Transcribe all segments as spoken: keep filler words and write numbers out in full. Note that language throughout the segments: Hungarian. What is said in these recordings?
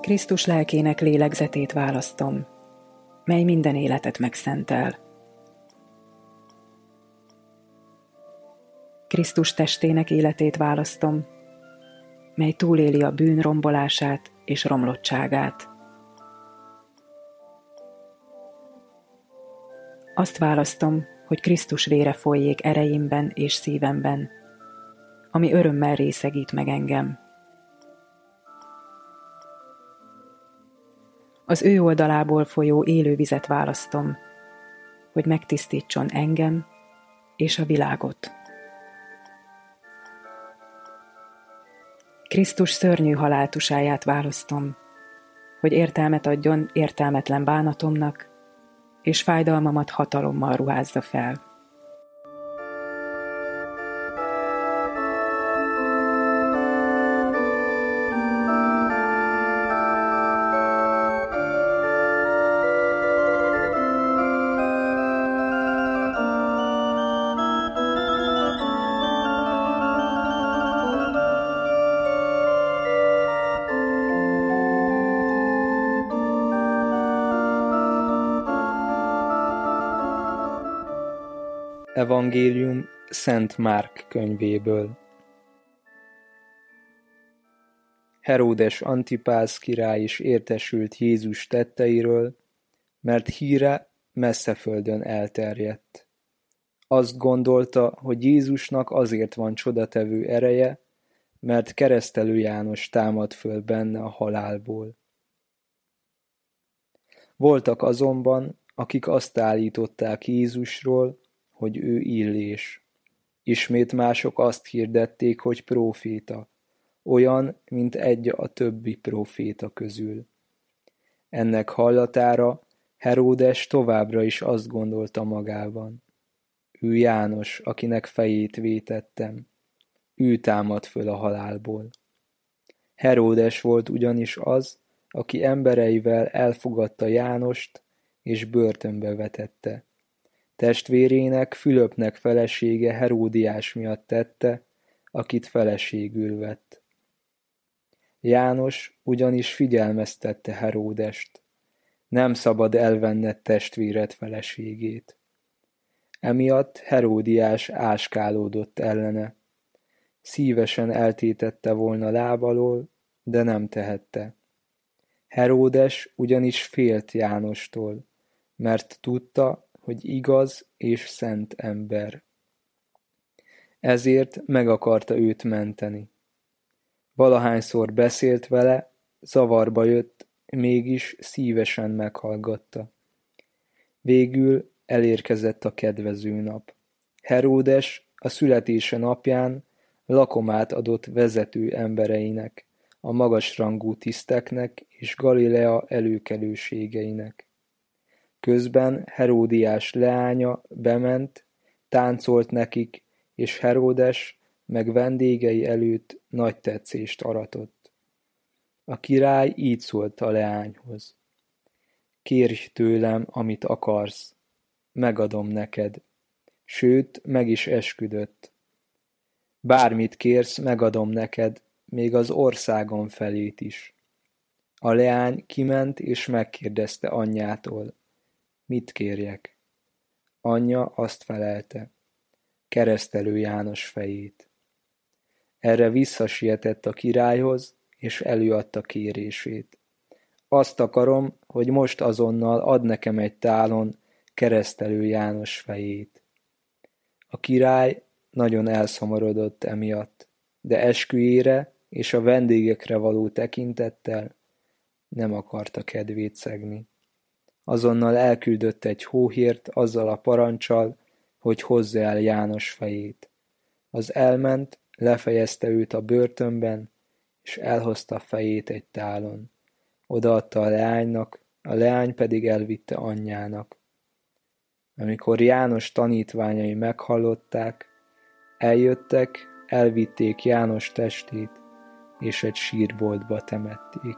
Krisztus lelkének lélegzetét választom, mely minden életet megszentel. Krisztus testének életét választom, mely túléli a bűn rombolását és romlottságát. Azt választom, hogy Krisztus vére folyjék erejemben és szívemben, ami örömmel részegít meg engem. Az ő oldalából folyó élő vizet választom, hogy megtisztítson engem és a világot. Krisztus szörnyű haláltusáját választom, hogy értelmet adjon értelmetlen bánatomnak, és fájdalmamat hatalommal ruházza fel. Evangélium Szent Márk könyvéből. Heródes Antipász király is értesült Jézus tetteiről, mert híre messze földön elterjedt. Azt gondolta, hogy Jézusnak azért van csodatevő ereje, mert Keresztelő János támad föl benne a halálból. Voltak azonban, akik azt állították Jézusról, hogy ő illés. Ismét mások azt hirdették, hogy próféta, olyan, mint egy a többi próféta közül. Ennek hallatára Heródes továbbra is azt gondolta magában. Ő János, akinek fejét vétettem. Ő támad föl a halálból. Heródes volt ugyanis az, aki embereivel elfogadta Jánost, és börtönbe vetette. Testvérének, Fülöpnek felesége Heródiás miatt tette, akit feleségül vett. János ugyanis figyelmeztette Heródest, nem szabad elvenned testvéred feleségét. Emiatt Heródiás áskálódott ellene. Szívesen eltétette volna láb alól, de nem tehette. Heródes ugyanis félt Jánostól, mert tudta, hogy igaz és szent ember. Ezért meg akarta őt menteni. Valahányszor beszélt vele, zavarba jött, mégis szívesen meghallgatta. Végül elérkezett a kedvező nap. Heródes a születése napján lakomát adott vezető embereinek, a magasrangú tiszteknek és Galilea előkelőségeinek. Közben Heródiás leánya bement, táncolt nekik, és Heródes meg vendégei előtt nagy tetszést aratott. A király így szólt a leányhoz. Kérj tőlem, amit akarsz, megadom neked. Sőt, meg is esküdött. Bármit kérsz, megadom neked, még az országom felét is. A leány kiment és megkérdezte anyjától, mit kérjek? Anyja azt felelte, Keresztelő János fejét. Erre visszasietett a királyhoz, és előadta kérését. Azt akarom, hogy most azonnal ad nekem egy tálon Keresztelő János fejét. A király nagyon elszomorodott emiatt, de esküjére és a vendégekre való tekintettel nem akarta kedvét szegni. Azonnal elküldött egy hóhért azzal a paranccsal, hogy hozza el János fejét. Az elment, lefejezte őt a börtönben, és elhozta a fejét egy tálon. Odaadta a leánynak, a leány pedig elvitte anyjának. Amikor János tanítványai meghallották, eljöttek, elvitték János testét, és egy sírboltba temették.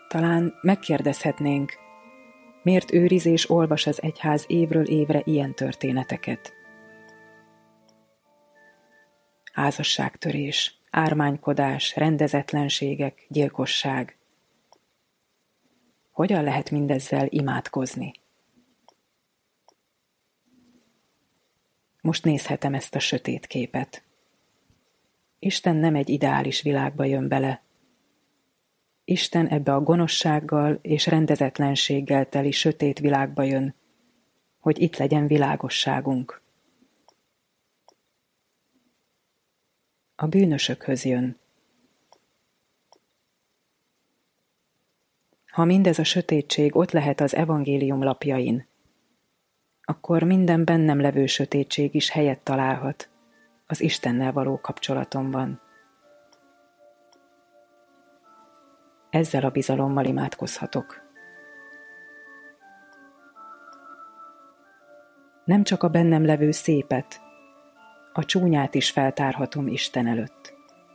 Talán megkérdezhetnénk, miért őriz és olvas az egyház évről évre ilyen történeteket? Házasságtörés, ármánykodás, rendezetlenségek, gyilkosság. Hogyan lehet mindezzel imádkozni? Most nézhetem ezt a sötét képet. Isten nem egy ideális világba jön bele. Isten ebbe a gonoszsággal és rendezetlenséggel teli sötét világba jön, hogy itt legyen világosságunk. A bűnösökhöz jön. Ha mindez a sötétség ott lehet az evangélium lapjain, akkor minden bennem levő sötétség is helyet találhat az Istennel való kapcsolatomban. Ezzel a bizalommal imádkozhatok. Nem csak a bennem levő szépet, a csúnyát is feltárhatom Isten előtt.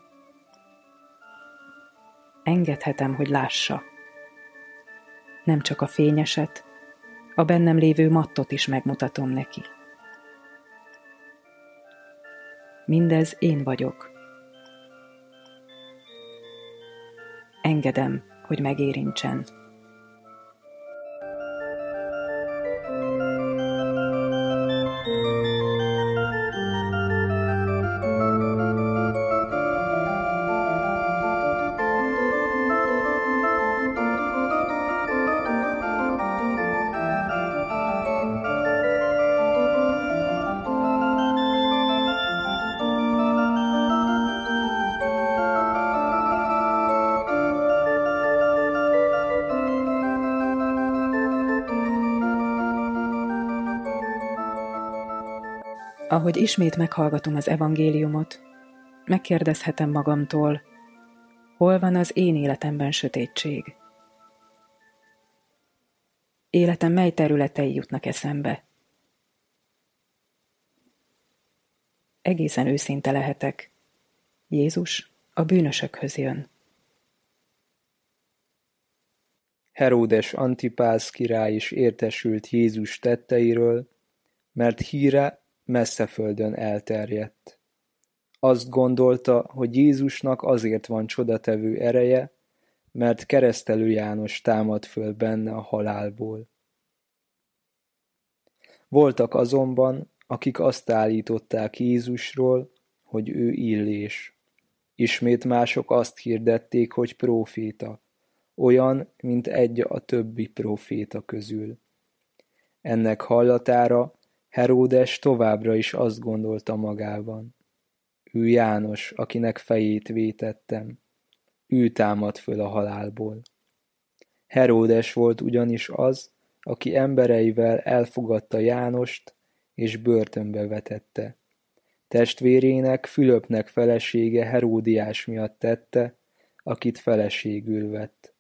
Engedhetem, hogy lássa. Nem csak a fényeset, a bennem lévő mattot is megmutatom neki. Mindez én vagyok. Engedem, hogy megérintsen. Ahogy ismét meghallgatom az evangéliumot, megkérdezhetem magamtól, hol van az én életemben sötétség? Életem mely területei jutnak eszembe? Egészen őszinte lehetek. Jézus a bűnösökhöz jön. Heródes Antipász király is értesült Jézus tetteiről, mert híre messze földön elterjedt. Azt gondolta, hogy Jézusnak azért van csodatevő ereje, mert Keresztelő János támad föl benne a halálból. Voltak azonban, akik azt állították Jézusról, hogy ő illés. Ismét mások azt hirdették, hogy próféta, olyan, mint egy a többi próféta közül. Ennek hallatára Heródes továbbra is azt gondolta magában. Ő János, akinek fejét vétettem. Ő támad föl a halálból. Heródes volt ugyanis az, aki embereivel elfogadta Jánost, és börtönbe vetette. Testvérének, Fülöpnek felesége Heródiás miatt tette, akit feleségül vett.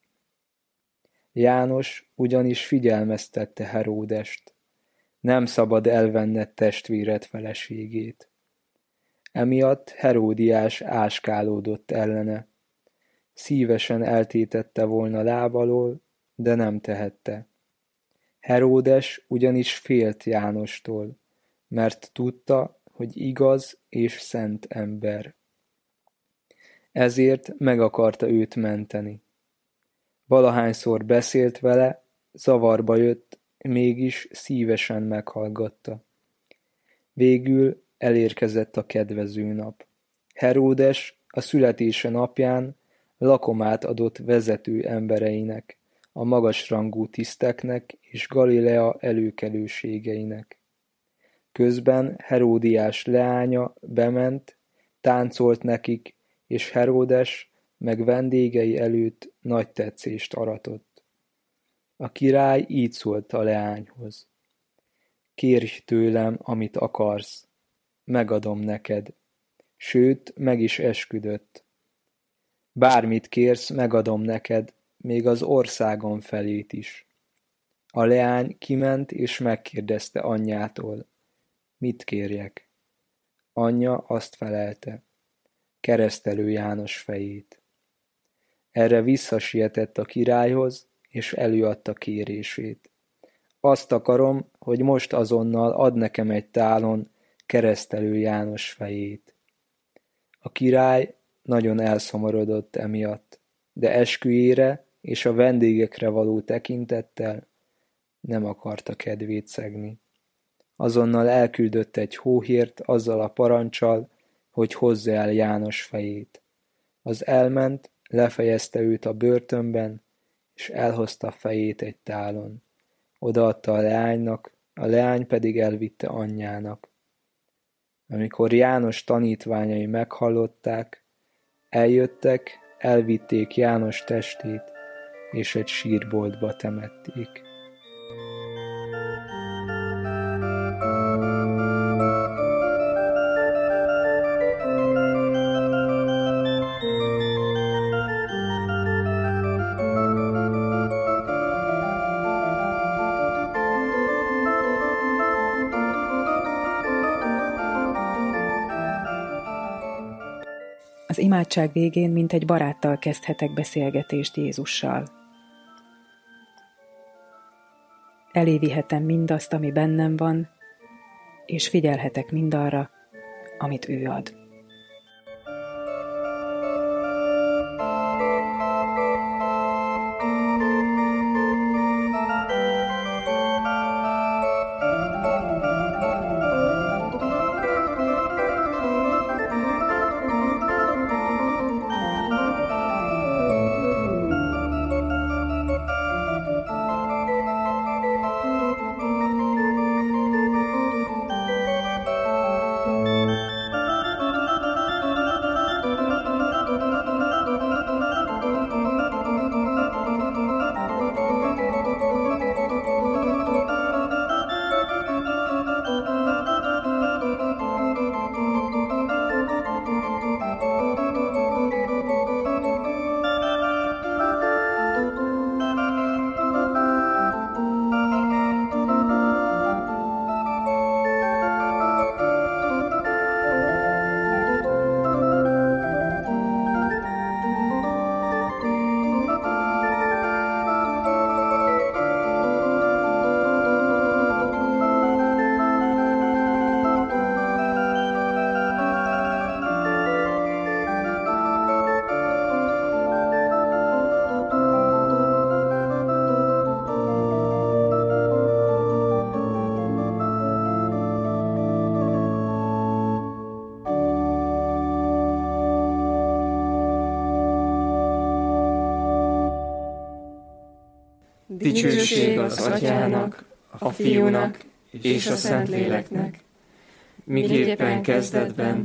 János ugyanis figyelmeztette Heródest. Nem szabad elvenned testvéred feleségét. Emiatt Heródiás áskálódott ellene. Szívesen eltétette volna láb alól, de nem tehette. Heródes ugyanis félt Jánostól, mert tudta, hogy igaz és szent ember. Ezért meg akarta őt menteni. Valahányszor beszélt vele, zavarba jött, mégis szívesen meghallgatta. Végül elérkezett a kedvező nap. Heródes a születése napján lakomát adott vezető embereinek, a magasrangú tiszteknek és Galilea előkelőségeinek. Közben Heródiás leánya bement, táncolt nekik, és Heródes meg vendégei előtt nagy tetszést aratott. A király így szólt a leányhoz. Kérj tőlem, amit akarsz, megadom neked. Sőt, meg is esküdött. Bármit kérsz, megadom neked, még az országom felét is. A leány kiment és megkérdezte anyjától, mit kérjek. Anyja azt felelte, Keresztelő János fejét. Erre visszasietett a királyhoz, és előadta kérését. Azt akarom, hogy most azonnal add nekem egy tálon Keresztelő János fejét. A király nagyon elszomorodott emiatt, de esküjére és a vendégekre való tekintettel nem akarta kedvét szegni. Azonnal elküldött egy hóhért azzal a paranccsal, hogy hozza el János fejét. Az elment, lefejezte őt a börtönben, és elhozta fejét egy tálon. Odaadta a leánynak, a leány pedig elvitte anyjának. Amikor János tanítványai meghallották, eljöttek, elvitték János testét, és egy sírboltba temették. Az imádság végén mintegy baráttal kezdhetek beszélgetést Jézussal. Elévihetem mindazt, ami bennem van, és figyelhetek mindarra, amit ő ad. Dicsőség az Atyának, a Fiúnak és a Szentléleknek, miképpen kezdetben,